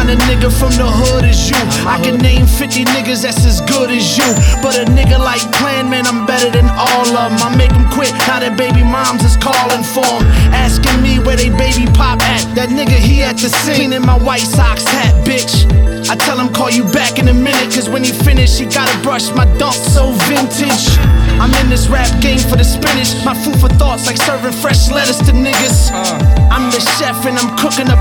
kind of nigga from the hood is you. I can name 50 niggas that's as good as you, but a nigga like Plan, man, I'm better than all of them. I make them quit, now their baby moms is calling for them, asking me where they baby pop at. That nigga, he at the scene in my White Sox hat, bitch. I tell him call you back in a minute, cause when he finish, he gotta brush my dunk so vintage. I'm in this rap game for the spinach, my food for thoughts like serving fresh lettuce to niggas. I'm the chef and I'm cooking up